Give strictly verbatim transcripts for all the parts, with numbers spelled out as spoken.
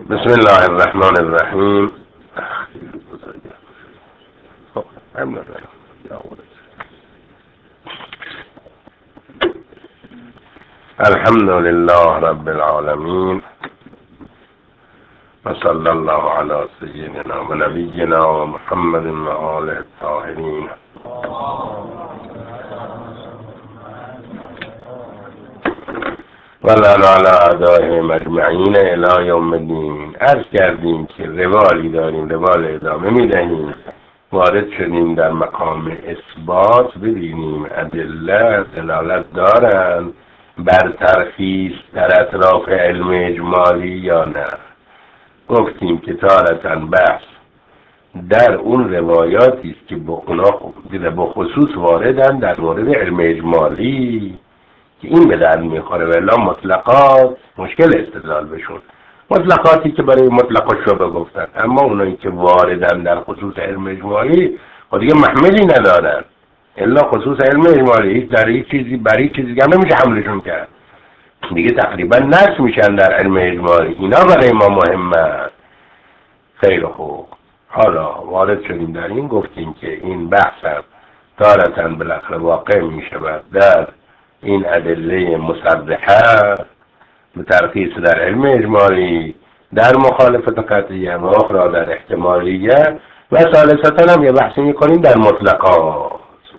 بسم الله الرحمن الرحیم. الحمد لله رب العالمین و صلی الله علی سیدنا و نبینا و محمد و آله الطاهرین. و لنا علی اعدائهم اجمعین الی یوم الدین. عرض کردیم که روالی داریم، روال ادامه میدهیم. وارد شدیم در مقام اثبات، ببینیم ادله دلالت دارند بر ترخیص در اطراف علم اجمالی یا نه. گفتیم که تارتاً بحث در اون روایاتی است که به خصوص واردن در مورد علم اجمالی که این به درد میخوره، ولی مطلقات مشکل استدلال بشون. مطلقاتی که برای مطلق شبه گفتن، اما اونایی که واردن در خصوص علم اجمالی خود دیگه محملی ندارن الا خصوص علم اجمالی. در این چیزی برای چیزی هم نمیشه حملشون کرد، دیگه تقریبا نقص میشن در علم اجمالی. اینا برای ما مهمه. خیلی خوب، حالا وارد شدیم در این، گفتیم که این بحث هم تارتاً بالاخره واقع میشود در این ادله مصرحه به ترخیص در علم اجمالی، در مخالفت قطعیه و اخرى در احتمالیه، و ثالثتاً هم یه بحثی میکنیم در مطلقات.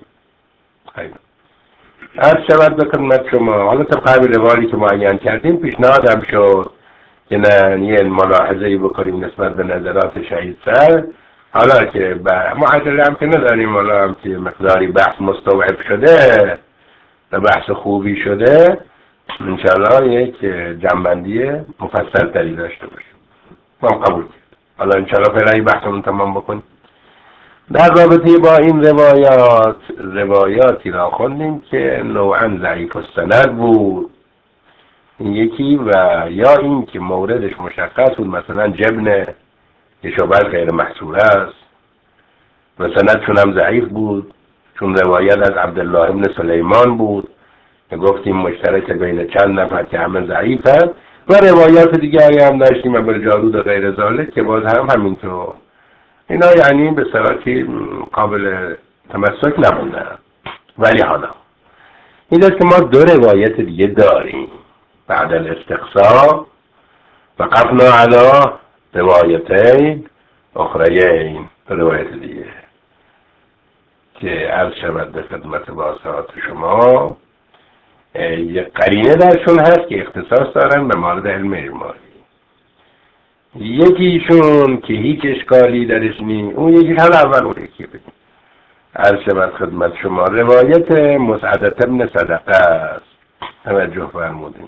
خیلی عرض شود به خدمت شما. حالا طبق روالی که معین کردیم پیشنهادم شد که نه یه ملاحظه‌ای بکنیم نسبت به نظرات شهید سر. حالا که معادله هم که نداریم، حالا هم که مقداری بحث مستوعب شده و بحث خوبی شده، انشاءالله یک جنبندی مفصل تری داشته باشیم. ما قبول. حالا انشاءالله فعلا این بحثمون تمام بکنیم. در رابطه با این روایات، روایاتی را خوندیم که نوعاً ضعیف السند بود، این یکی، و یا این که موردش مشخص بود، مثلا جبن که شبه غیر محصوره است و سندشون هم ضعیف بود، چون روایت از عبدالله ابن سلیمان بود که گفتیم مشترک بین چند نفر که همه ضعیف هست، و روایات دیگری هم داشتیم ابر جارود و غیر ذالک که باز هم همینطور. اینا یعنی به صورتی قابل تمسک نمونده. ولی حالا این است که ما دو روایت دیگه داریم بعد الاستقصا، وقفنا علی روایتین اخرین، روایت دیگه که عرض شود به خدمت واضحات شما. یک قرینه درشون هست که اختصاص دارن به مورد علم اجمالی. یکیشون که هیچ اشکالی درش نیست، اون یکی حال اول اون یکی بگیم. عرض شود خدمت شما روایت مسعدة ابن صدقه است، توجه فرمودیم،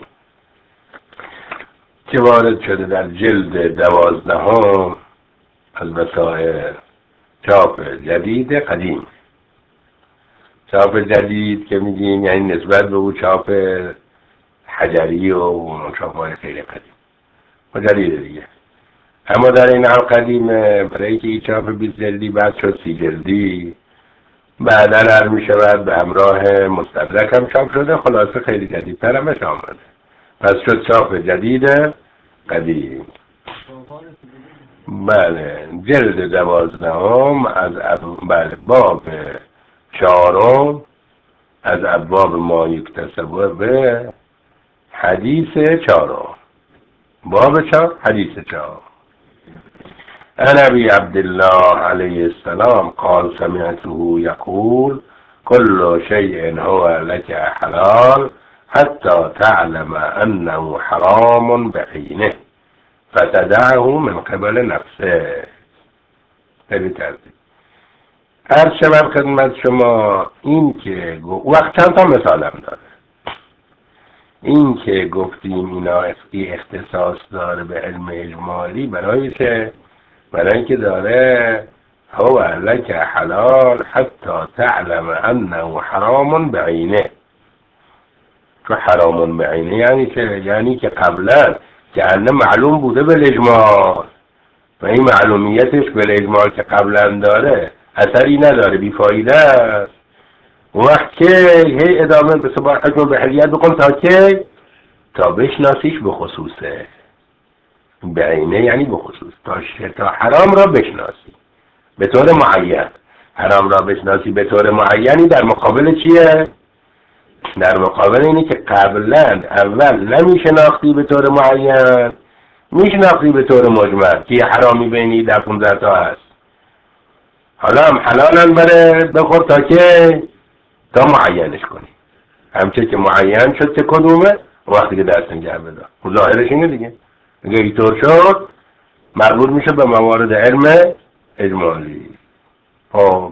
که وارد شده در جلد دوازدهم از وسائل، چاپ جدید قدیم. چاپ جدید که میگیم یعنی نسبت به او چاپ حجری و چاپ‌های خیلی قدیم و جدید دیگه. اما در این حال قدیم، برای که این چاپ بیست جلدی بعد شد سی جلدی، بعدا هر میشود به همراه مستدرک هم چاپ شده، خلاصه خیلی جدیدتر همش آمده، پس شد چاپ جدید قدیم. بله، جلد دوازدهم از بله باب چهارم از ابواب ما یکتسب به حدیث چهارم، باب چهار حدیث چهار. عن ابی عبدالله علیه السلام قال سمعته یقول كل شيء هو لك حلال حتى تعلم انه حرام بعینه فتدعه من قبل نفسه. خیلی ترتیب. عرض شود خدمت شما این که وقت چند تا مثالم داره. این که گفتیم اینا اختصاص داره به علم اجمالی، برای که برای که داره هو لک حلال حتی تعلم انه حرام بعینه. که حرام بعینه یعنی که یعنی که قبلا که انه معلوم بوده به اجمال، و این معلومیتش به اجمال که قبلا داره اثری نداره، بیفایده است. وقت که هی ادامه به صباح حکم به حلیت بکن تا که تا بشناسیش به خصوصه. بعینه یعنی به خصوص. تا, تا حرام را بشناسی به طور معین، حرام را بشناسی به طور معینی در مقابل چیه؟ در مقابل اینه که قبلا اول نمیشناختی به طور معین، میشناختی به طور مجمل که حرامی بینی در پونزده تا هست، حالا هم حلالن بره بخور تا که تا معینش کنی، همچه که معین شد که کدومه وقتی که دست نگه بده ظاهرش اینه دیگه. اگه اینطور شد مربوط میشه به موارد علم اجمالی. خب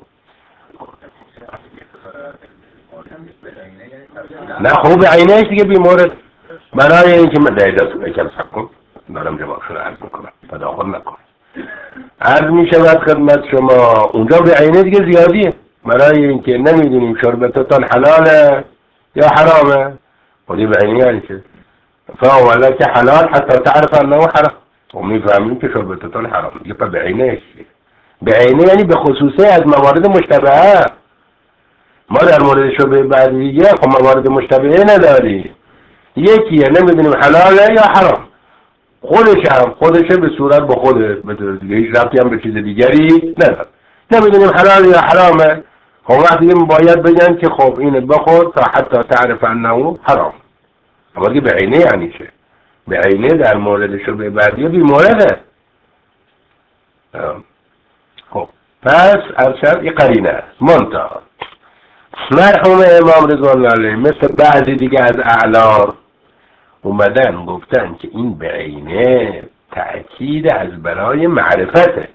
نه خوب عینهش دیگه بیمورد. برای اینکه من دایدست بکم سب کن دارم جوابشون عرض میکنم تداخل نکن. عرض میشود خدمت شما اونجا به عینه دیگه زیادیه، برای اینکه نمیدونیم شربتتان حلاله یا حرامه. خودی به عینه یعنی چه؟ فاولا که حلال حتی تعرف انه حرام، و میفهمیم که شربتتان حرام دیگه. به عینه به عینه یعنی به خصوصه از موارد مشتبهه. ما در مورد شبه بعدیه خب موارد مشتبهه نداریم، یکیه نمیدونیم حلاله یا حرام، خودش هم خودشه به صورت به خودش به دیگه هیچ ربطی هم به چیز دیگری نداره. نمیدونیم حلال یا حرامه، خب وقتی باید بگن که خب اینه بخور تا حتی تعرف انه حرام. اما دیگه به عینه یعنی چه؟ به عینه در مورد شبه بعدیه بی مورده. خب پس ارشد این قرینه است. منتها مرحوم امام رضوان الله علیه مثل بعضی دیگه از اعلام اومدن گفتن که این به عینه تأکید از برای معرفته.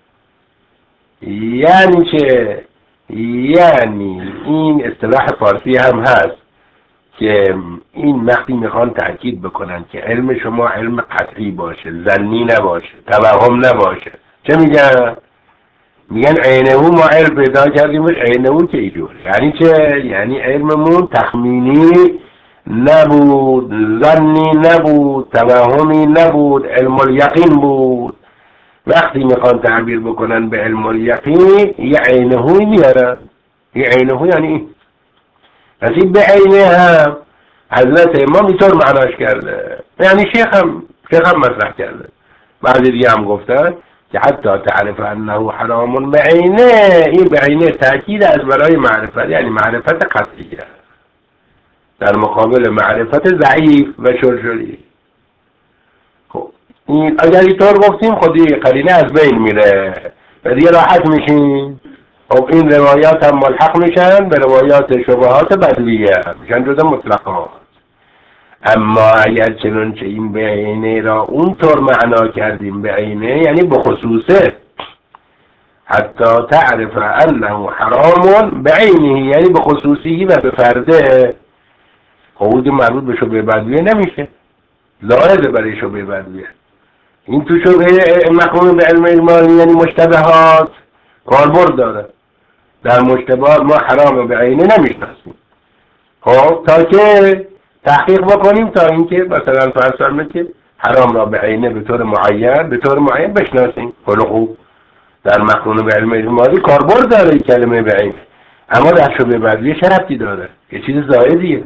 یعنی چه؟ یعنی این اصطلاح فارسی هم هست که این وقتی میخوان تأکید بکنن که علم شما علم قطعی باشه، ظنی نباشه، توهم نباشه، چه میگن؟ میگن عینه ما علم پیدا کردیمش عینه که ایجور. یعنی چه؟ یعنی علممون تخمینی نبود، ظنی نبود، توهمی نبود، علم الیقین بود. وقتی میخوان تعبیر بکنن به علم الیقین یه عینهوی میارن. یه عینهوی یعنی این پس این به عینه هم حضرت امام اینطور معناش کرده، یعنی شیخ هم شیخ هم مطرح کرده، بعضی دیگه هم گفتن که حتی تعرف انه حرام به عینه، این به عینه تأکید از برای معرفت، یعنی معرفت قطعیه در مقابل معرفت ضعیف و شرشری. خب این اگر اینطور گفتیم خودی قرینه از بین میره و دیگه راحت میشین. خب این روایات هم ملحق میشن به روایات شبهات بدویه، میشن جدا مطلقات. اما اگر چنانچه این به عینه را اونطور معنا کردیم به عینه یعنی به خصوصه، حتی تعرف انه حرام به عینه یعنی به خصوصی و به فرده، خود مربوط به شبه بدویه نمیشه، لازم برای شبه بدویه. این تو شبه مفهوم به علم اجمالی یعنی مشتبهات کاربرد داره. در مشتبهات ما حرام به عینه نمیشناسیم، خب تا که تحقیق بکنیم، تا اینکه مثلا فرض فرمایید که حرام را به عینه به طور معین به طور معین بشناسیم. خیلی خوب، در مفهوم به علم اجمالی کاربرد داره این کلمه به عینه، اما در شبه بدویه چه ربطی داره؟ یه چیز زائدیه.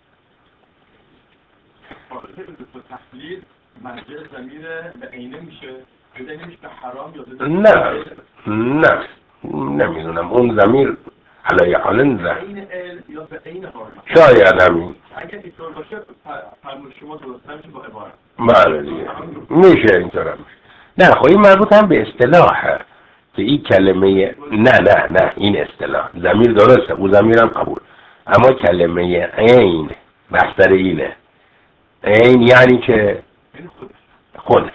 تحلیل مرجع ضمیر به عینه میشه، بده نمیشه حرام یا نه نه نمیدونم اون ضمیر علی حال نه عین ال یا به عین حال شاید همین اگه اینطور باشه فرمود شما درست نمیشه با عبارت. بله دیگه میشه اینطور هم. نه خب این مربوط هم به اصطلاحه که این کلمه نه نه نه این اصطلاح ضمیر درسته، اون ضمیر هم قبول، اما کلمه عین بستر اینه. عین یعنی که خودش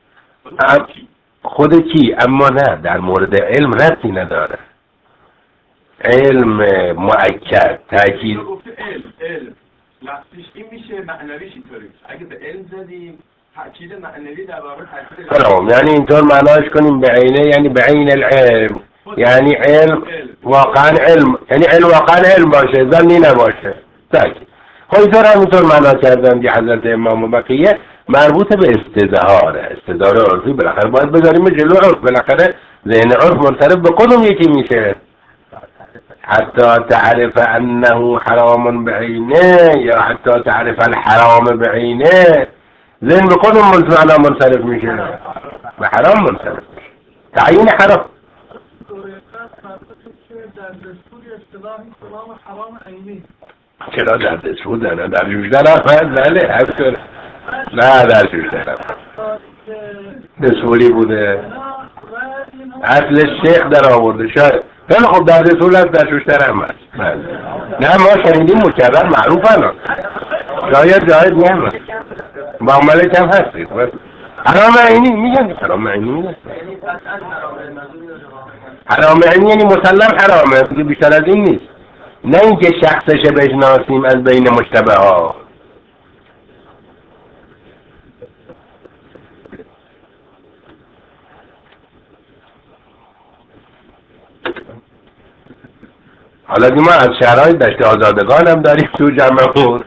خود کی، اما نه در مورد علم ربطی نداره. علم مؤکد تاکید گفته علم علم لفظش این میشه، معنویش اینطوری. اگه به علم زدیم تاکید معنوی در واقع تاکید خب یعنی اینطور معناش کنیم به عینه یعنی به عین العلم، یعنی علم واقعا علم، یعنی علم واقعا علم باشه، ظنی نباشه. تاکید خب اینطور هم اینطور معنا کردن دی حضرت امام و بقیه مربوط به استظهاره. استظهار عرفی بالاخره باید بذاریم جلو عرف، بالاخره ذهن عرف منصرف به کدوم یکی میشه. حتی تعرف انه حرام بعینه یا حتی تعرف الحرام بعینه، ذهن به خودم معنا منصرف میشه، به حرام منصرف میشه. تعیین حرام چرا در دستور دارن؟ در جوشتر هم بله هست نه در جوشتر هم دستوری بوده اصل شیخ در آورده شاید خیلی خب در دستور هست در جوشتر هم هست بله. نه ما شنیدیم مکرر معروف هم شاید جاید نیم هست با ملک هم هستید حرام عینی میگن حرام عینی میگن حرام عینی یعنی مسلم حرامه دیگه بیشتر از این نیست، نه اینکه شخصش بشناسیم از بین مشتبه ها. حالا که ما از شهرهای دشت آزادگان هم داریم تو جمعمون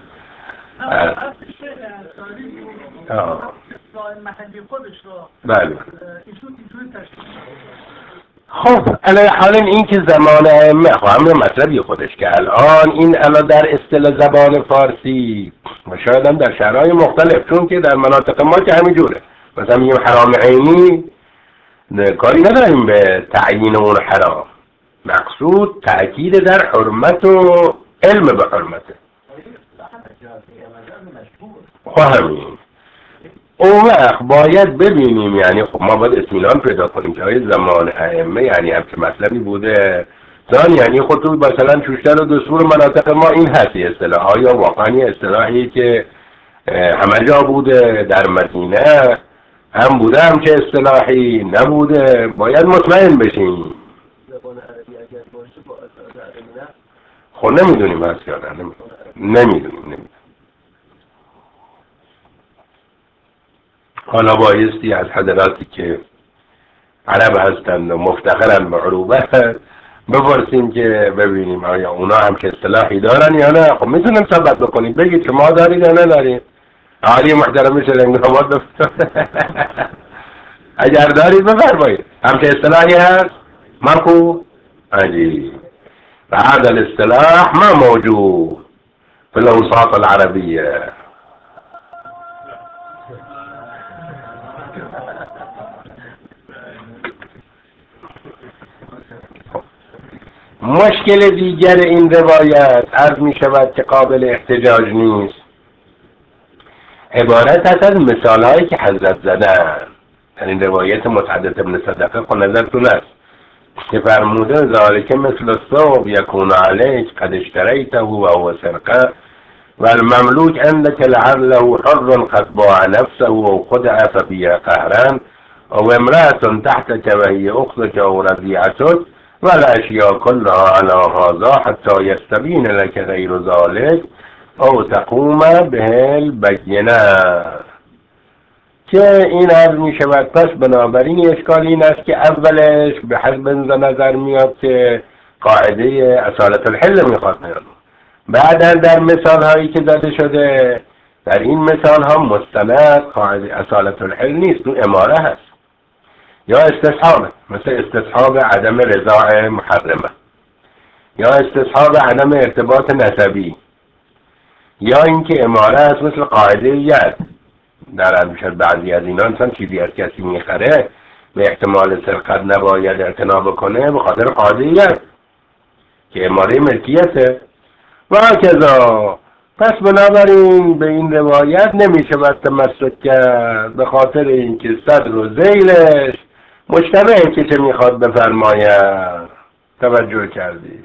بله. خب علی حال این که زمان ائمه خب همین مطلبی خودش که الان این الان در اصطلاح زبان فارسی و شاید هم در شهرهای مختلف، چون که در مناطق ما که همین جوره مثلا میگیم حرام عینی کاری نداریم به تعیین اون حرام، مقصود تأکید در حرمت و علم به حرمته. خب همین اون وقت باید ببینیم، یعنی خب ما باید اطمینان پیدا کنیم که آیا زمان ائمه یعنی همچه مطلبی بوده دان، یعنی خود تو مثلا شوشتر و دستور مناطق ما این هستی اصطلاح، آیا واقعا اصطلاحی که همه جا بوده در مدینه هم بوده همچه اصطلاحی نبوده، باید مطمئن بشیم. خب نمیدونیم هست یا نه نمیدونیم نمیدونیم حالا بایستی از حضراتی که عرب هستند و مفتخرن به عروبه بپرسیم که ببینیم آیا اونا هم که اصطلاحی دارن یا نه. خب میتونیم ثبت بکنیم بگید که ما دارید یا ندارید. عالی محترم شلنگنامات بفرمایید اگر دارید بفرمایید هم که اصطلاحی هست مرکو عجیب و هذا الاصطلاح ما موجود في الأوساط العربية. مشکل دیگر این روایت عرض می شود که قابل احتجاج نیست، عبارت است از مثال هایی که حضرت زدن. در این روایت متعدد ابن صدقه خود نظرتون است که فرموده ذالک مثل الثوب یکون علیک قد اشتریته و هو سرقه و المملوک عندك لعله حر قد باع نفسه و خدع ففيها قهرا و امرأة تحتك وهي اختك و رضيعتك والاشیاء كلها على هذا حتى يستبين لك غير ذلك او تقوم به البینه. که این عرض می شود پس بنابراین اشکال این است که اولش به حسب نظر میاد که قاعده اصالت الحل میخواد میاد، بعدا در مثال هایی که زده شده در این مثال ها مستند قاعده اصالت الحل نیست، اون اماره هست یا استصحابه، مثل استصحاب عدم رضاع محرمه یا استصحاب عدم ارتباط نسبی، یا اینکه اماره هست مثل قاعده ید در عرض بعضی از اینا انسان چیزی از کسی میخره به احتمال سرقت نباید اعتنا کنه به خاطر قاعده ید که اماره ملکیته و هکذا. پس بنابراین به این روایت نمیشه باید تمسک کرد به خاطر اینکه صدر و ذیلش مشتبه که چه میخواد بفرماید. توجه کردید؟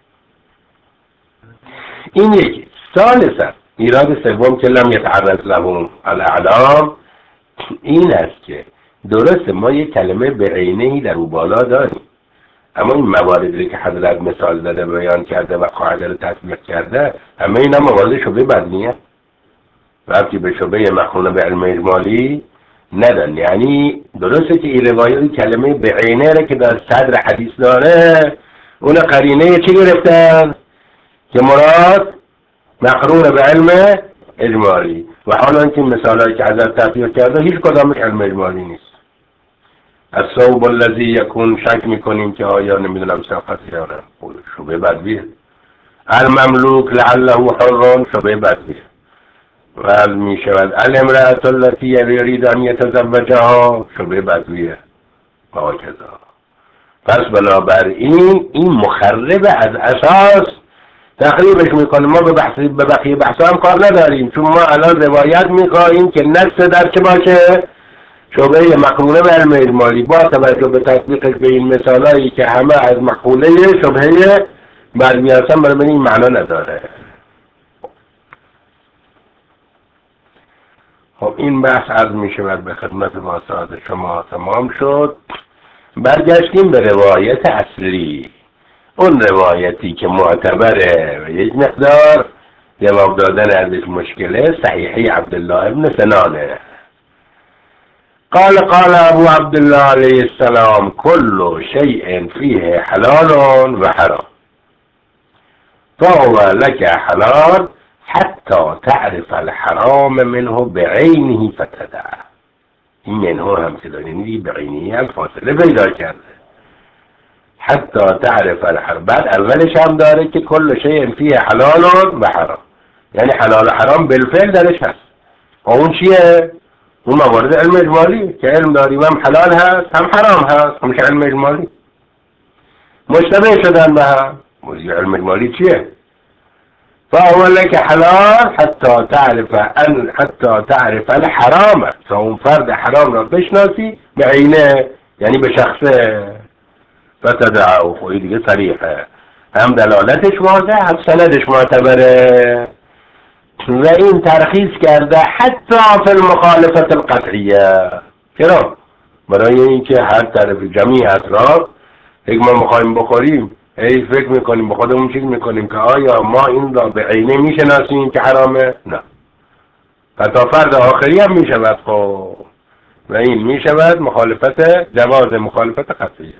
این یکی. ثالثا ایراد سوم که لم یتعرض له الاعلام این است که درست ما یک کلمه بعینه‌ای در او بالا داریم، اما این مواردی که حضرت مثال زده بیان کرده و قاعده رو تطبیق کرده همه اینا موارد شبه بدنیه ربطی به شبه مخونه به علم اجمالی ندن. یعنی درسته که این روایت کلمه بعینه رو که در صدر حدیث داره اون قرینه چی گرفتن که مراد مقرون به علم اجمالی و حالا اینکه مثالایی که حضرت تطبیق کرده هیچ کدامش علم اجمالی نیست. الثوب الذی یکون شک میکنیم که آیا نمیدونم سرقت یا نه شبه بدویه. المملوک لعله حر شبه بدویه. و می شود الامرأة التي یرید ان یتزوجها شبه بدویه و کذا. پس بنابراین این مخرب از اساس تخریبش میکنه. ما به بحث به بقیه بحثا هم کار نداریم، چون ما الان روایت میخواهیم که نص در چه باشه؟ شبهه مقرونه به علم اجمالی، با توجه به تطبیقش به این مثالایی که همه از مقوله شبهه برمیاسن، برای این معنا نداره. خب این بحث عرض می شود به خدمت واسطات شما تمام شد. برگشتیم به روایت اصلی، اون روایتی که معتبره و یک مقدار جواب دادن ازش مشکله، صحیحه عبدالله ابن سنانه. قال قال ابو عبدالله علیه السلام كل شيء فيه حلال و حرام فهو لك حلال حتى تعرف الحرام منه بعینه فتدعه. این منه هم که داریم دی بعینه هم فاصله پیدا کرده. حتی تعرف الحرام، بعد اولش هم داره که کل شیء فیه حلال و حرام، یعنی حلال و حرام بالفعل درش هست. اون چیه؟ اون موارد علم اجمالی که علم داریم، هم حلال هست هم حرام هست، همش علم اجمالی مشتبه شدن به هم. علم اجمالی چیه؟ فهو لك حلال حتی تعرف ان حتی تعرف الحرام، تا اون فرد حرام را بشناسی به عینه، یعنی به شخصه. فتدعه، خوی دیگه صریحه، هم دلالتش واضحه هم سندش معتبره. و این ترخیص کرده حتی فی المخالفت القطعیه. چرا؟ برای اینکه هر طرف جمعی اطراف یک ما میخوایم بخوریم، ای فکر میکنیم به خودمون چیز میکنیم که آیا ما این را به عینه میشناسیم که حرامه؟ نه. حتی فرد آخری هم میشود. خب و این میشود مخالفت، جواز مخالفت قطعیه.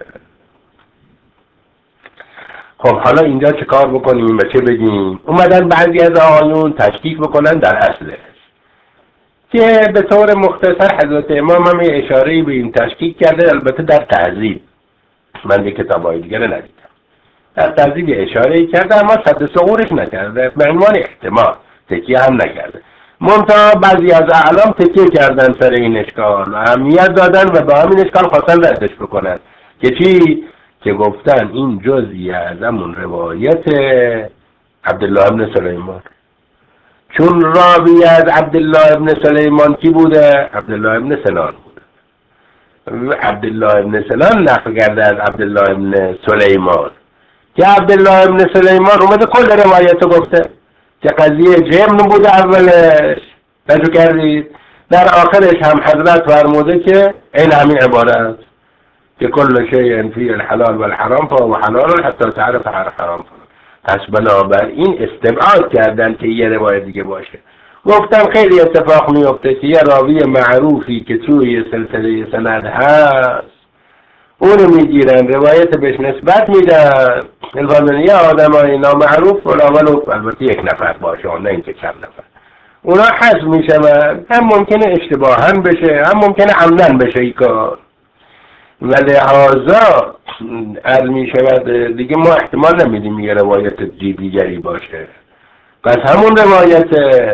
خب حالا اینجا چه کار بکنیم و چه بگیم؟ اومدن بعضی از آیون تشکیک بکنن در اصلش، که به طور مختصر حضرت امام هم اشاره‌ای به این تشکیک کرده، البته در تهذیب. من دیگه کتابای دیگه رو ندیدم. در تهذیب اشاره‌ای کرده اما صد ثغورش نکرده، به عنوان احتمال تکیه هم نکرده. منتها بعضی از اعلام تکیه کردن سر این اشکال و اهمیت دادن و به همین اشکال خواستن ردش بکنن که چی؟ که گفتن این جزئی از همون روایت عبدالله ابن سلیمان. چون راوی از عبدالله ابن سلیمان کی بوده؟ عبدالله ابن سنان بوده. عبدالله ابن سنان نقل کرده از عبدالله ابن سلیمان، که عبدالله ابن سلیمان اومده کل روایت گفته که قضیه جمن بوده اولش، توجه کردید؟ در آخرش هم حضرت فرموده که این همین عبارت که کل شیء فیه الحلال و الحرام فهو حلال حتی تعرف الحرام. پس بنابراین استبعاد کردن که یه روایت دیگه باشه. گفتم خیلی اتفاق میفته که یه راوی معروفی که توی سلسله سند هست اونو میگیرن روایت بهش نسبت میدن، البته یه آدم های نامعروف ولو البته یک نفر باشه، نه اینکه چند نفر، اونا حذف میشن. هم ممکنه اشتباه هم بشه، هم ممکنه عمدن بشه ای کار، و لحاظا از می شود دیگه ما احتمال نمیدیم یه روایت دیگری باشه. پس همون روایت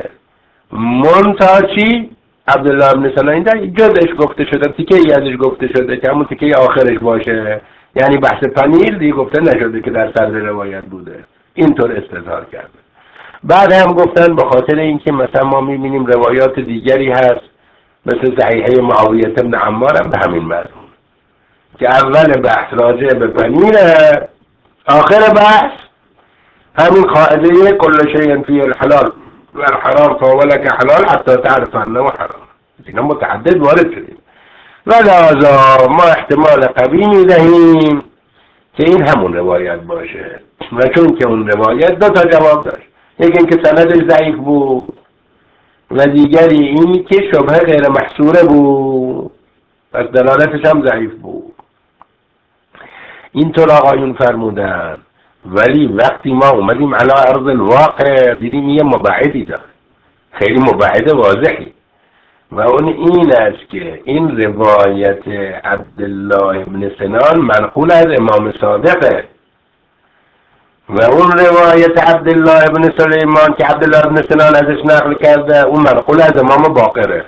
منتها چی؟ عبدالله ابن سنان در جزش گفته شده، تیکه ای ازش گفته شده که همون تیکه آخرش باشه، یعنی بحث پنیر دیگه گفته نشده که در صدر روایت بوده. اینطور استظهار کرده. بعد هم گفتن به خاطر اینکه مثلا ما میبینیم روایات دیگری هست مثل صحیحه معاویه بن عمار هم به همین مضمون که اول بحث راجع به پنیره، آخر بحث همین قاعده کل شیء فیه الحلال و الحرام فهو لک حلال حتی تعرف انه حرام. اینا متعدد وارد شدیم و لذا ما احتمال قوی میدهیم که این همون روایت باشه، و چون که اون روایت دو تا جواب داشت، یکی اینکه سندش ضعیف بود و دیگری اینی که شبهه غیر محصوره بود، پس دلالتش هم ضعیف بود. اینطور آقایون فرمودن. ولی وقتی ما اومدیم علی ارض الواقع دیدیم یه مبعدی داره، خیلی مبعد واضحی، و اون این است که این روایت عبدالله ابن سنان منقول از امام صادقه. و اون روایت عبدالله ابن سلیمان که عبدالله ابن سنان ازش نقل کرده اون منقول از امام باقره.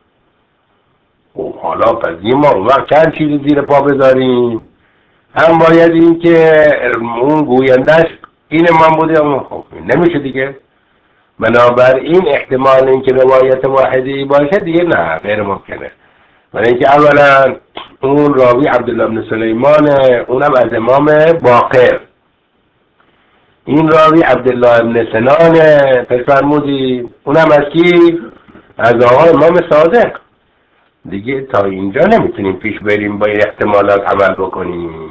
و حالا پس ما اون وقت چند چیز زیر پا بذاریم، هم باید این که اون گویندش این امام بوده اون خب نمیشه دیگه. بنابراین احتمال این که روایت واحدی باشه دیگه نه، غیر ممکنه. برای اینکه اولا اون راوی عبدالله ابن سلیمانه، اونم از امام باقر. این راوی عبدالله ابن سنانه پس فرمودی، اونم از کی؟ از آقا امام صادق. دیگه تا اینجا نمیتونیم پیش بریم با احتمالات عمل بکنیم.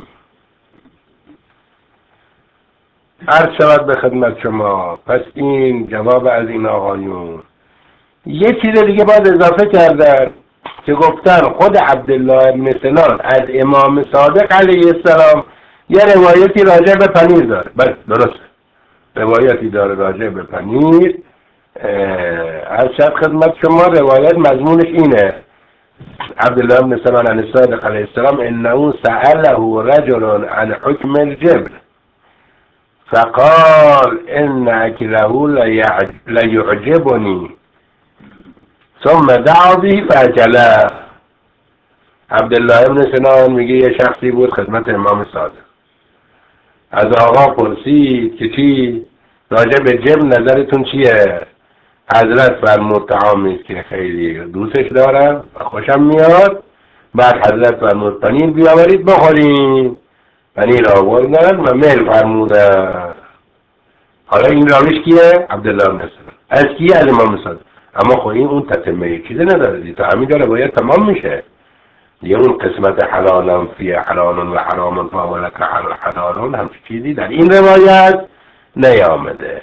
عرض شود به خدمت شما. پس این جواب از این آقایون. یه چیز دیگه باید اضافه کردن که گفتن خود عبدالله ابن سنان از امام صادق علیه السلام یه روایتی راجع به پنیر داره. بله درست، روایتی داره راجع به پنیر. از شب خدمت شما روایت مضمونش اینه: عبدالله ابن سنان عن الصادق علیه السلام انه سأله رجل عن حکم الجبر فقال ان اکله لیعجبنی ثم دعا به فاکله. عبدالله ابن سنان میگه یه شخصی بود خدمت امام صادق، از آقا پرسید که چی راجع به جبر نظرتون چیه؟ حضرت فرمود طعامی است که خیلی دوستش دارم و خوشم میاد. بعد حضرت فرمود پنیر بیاورید بخوریم. پنیر آوردن و میل فرمودن. حالا این راویش کیه؟ عبدالله ابن سنان. از کیه؟ از امام صادق. اما خب این اون تتمه چیزی نداره دیگه، تا همینجا روایت تمام میشه دیگه. اون قسمت حلالان فی حلالان و حرامان فاولک حلالان همچه چیزی در این روایت نیامده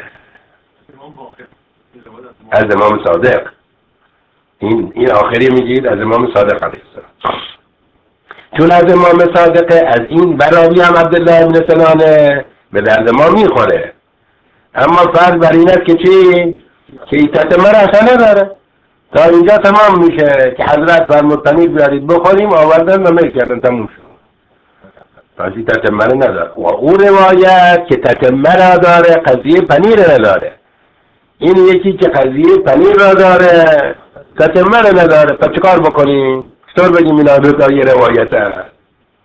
از امام صادق. این این آخری میگید از امام صادق علیه السلام، چون از امام صادق از این براوی هم عبدالله ابن سنانه به درد ما میخوره. اما فرض بر این است که چی؟ که این تتمه را اصلا نداره. تا اینجا تمام میشه که حضرت فرمود پنیر بیارید بخوریم، آوردن و میل کردن، تموم شد. پس این تتمه را نداره. و اون روایت که تتمه را داره قضیه پنیر را نداره. این یکی که قضیه پنیر را داره تتمه را نداره. پس چکار بکنیم؟ چطور بگیم اینا دو یه روایت هست؟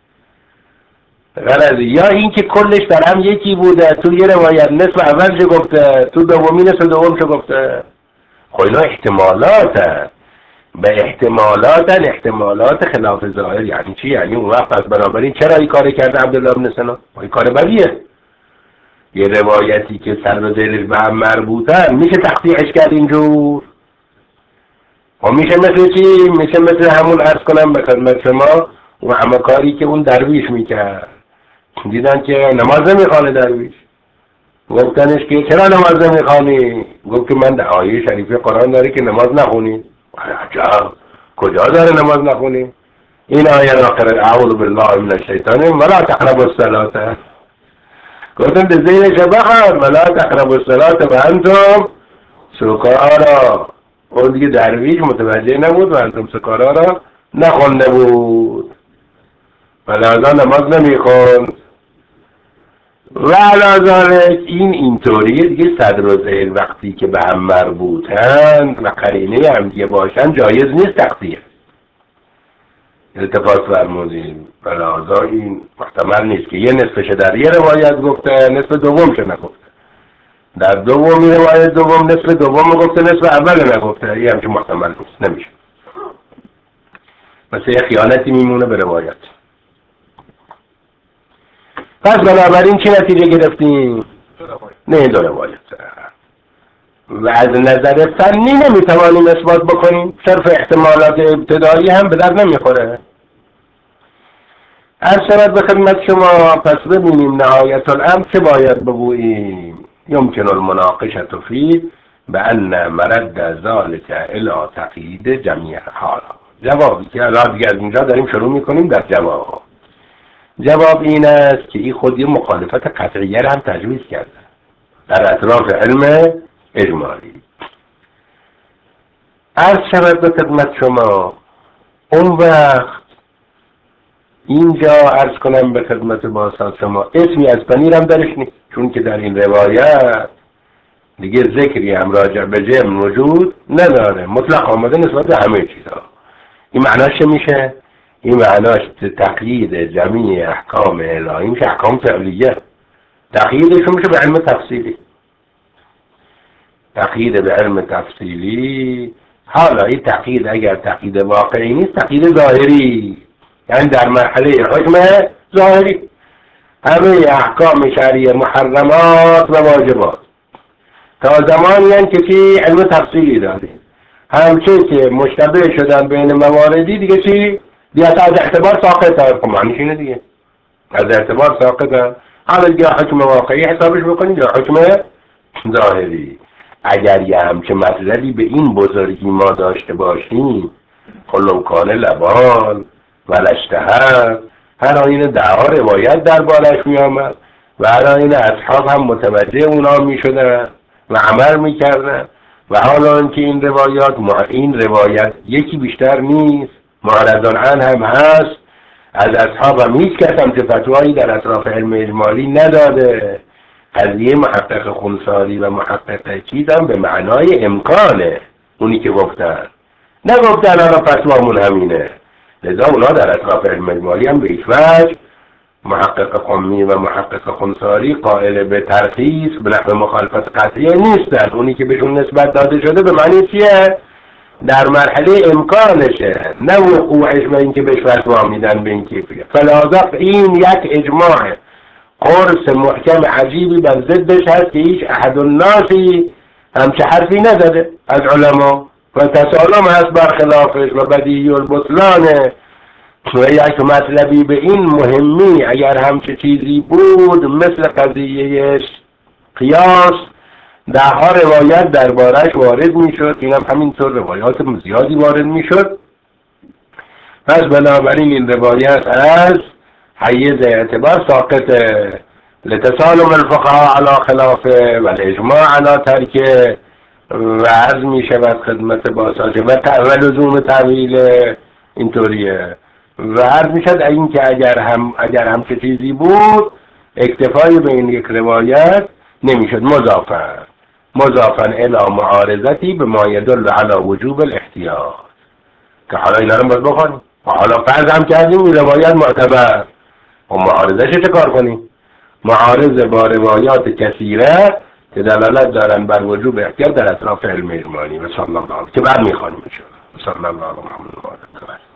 غرض یا این که کلش در هم یکی بوده، تو یه روایت نصف اول چه گفته، تو دومی نصف دوم چه گفته. خب اینا احتمالات هست، به احتمالات احتمالات خلاف ظاهر. یعنی چی؟ یعنی اون وقت پس بنابراین چرا این کار کرده عبدالله ابن سنان؟ این کار بدیه. یه روایتی که سر و دلش به هم مربوطه میشه تقطیعش کرد اینجور؟ و میشه مثل چی؟ میشه مثل همون عرض کنم به خدمت شما و همه کاری که اون درویش میکرد. دیدن که نماز نمیخوانه درویش، گفتنش که چرا نماز نمیخوانی؟ گفت که من در آیه شریفه قرآن داره که نماز نخونی. عجب، کجا داره نماز نخونی؟ این آیه آخر اعوذ بالله من الشیطان ولا تقربوا الصلاة. گفتن به ذهنش بخواد ولا تقربوا الصلاة و انتم سکارا. اون دیگه درویش متوجه نبود و انتم سکارا را نخونده بود و لذا نماز نمیخوند. و علاوه این اینطوریه دیگه. صدر و ذیل وقتی که به هم مربوطند و قرینه هم دیگه باشن جایز نیست تقطیع. التفات فرمودیم و لذا این محتمل نیست که یه نصفش در یه روایت گفته نصف دومش نگفته، در دومی روایت دوم نصف دوم گفته نصف اول نگفته. یه همچون محتمل نیست، نمیشه. مثل یه خیانتی میمونه به روایت. پس بنابراین چی نتیجه گرفتیم؟ نه این دو روایت و از نظر فنی نمیتوانیم اثبات بکنیم. صرف احتمالات ابتدایی هم به درد نمیخوره. عرض شود به خدمت شما. پس ببینیم نهایت الامر چه باید بگوییم. یمکن المناقشه فيه بأن مرد ذلك الى تقیید جمیع حالا. جوابی که الان دیگه از اینجا داریم شروع میکنیم در جواب. جواب این است که این خود یه مخالفت قطعیه هم تجویز کرده در اطراف علم اجمالی. عرض شود به خدمت شما اون وقت اینجا عرض کنم به خدمت بازساز شما اسمی از پنیر هم درش نیست، چون که در این روایت دیگه ذکری هم راجع به جمع وجود نداره، مطلق آمده نسبت به همه چیزها. این معناش میشه؟ این معناش تقیید جمعی احکام الهی میشه، احکام فعلیه. تقییدشون میشه به علم تفصیلی، تقیید به علم تفصیلی. حالا این تقیید اگر تقیید واقعی نیست، تقیید ظاهری، یعنی در مرحله حکم ظاهری همه احکام شرعی محرمات و واجبات تا زمانی هست که چی علم تفصیلی داره، همچه که مشتبه شدن بین مواردی دیگه چی دیگه از اعتبار ساقط ها، معنیش اینه دیگه از اعتبار ساقط ها. حالا دیگه حکم واقعی حسابش بکنید یا حکم ظاهری. اگر یه همچه مطلبی به این بزرگی ما داشته باشیم، کلو کان لبان و لشتهر، هر آینه دعا روایت در بارش می آمد و هر آینه اصحاب هم متوجه اونا می شدن و عمل می کردن. و حالا که این روایات این روایت یکی بیشتر نیست، معرضان عن هم هست، از اصحاب هم هیچ کس هم فتوایی در اطراف علم اجمالی نداده. قضیه محقق خونساری و محقق چیزم به معنای امکانه، اونی که گفتن نگفتن حالا فتوامون همینه. لذا اونا در اطراف علم اجمالی هم به هیچ وجه محقق قمی و محقق خونساری قائل به ترخیص به نحو مخالفت قطعیه نیستن. اونی که بهشون نسبت داده شده به معنی چیه؟ در مرحله امکانشه، نه وقوعش به این که بهش فتوا میدن به این کیفیت. فلازم این یک اجماعه، قرص محکم عجیبی بر ضدش هست که هیچ احد الناسی همچه حرفی نداده از علما و تسالم هست برخلافش و بدیهی البطلانه. و یک مطلبی به این مهمی اگر همچه چیزی بود مثل قضیه قیاس ده ها روایت دربارش وارد میشد، این هم همینطور روایات زیادی وارد میشد. پس بنابراین این روایت از حیز اعتبار ساقط لتسالم الفقهاء علی خلافه و الاجماع علی ترکه و عرض می شود خدمت باساجه و لزوم تعویل اینطوریه. و عرض می شد این که اگر هم اگر هم چه چیزی بود اکتفای به این یک روایت نمی شد، مضافن مضافن الی معارضتی به ما یدل علی وجوب الاحتیاط، که حالا اینا رو باید بخونیم و حالا فرض هم کردیم این روایت معتبر و معارضش چه کار کنیم؟ معارض با روایات کثیره که دلالت دارن بر وجوب احتیاط در اطراف علم اجمالی و صلی الله علیه که بعد میخوانیم ان شاء الله. صلی الله علیه و آله.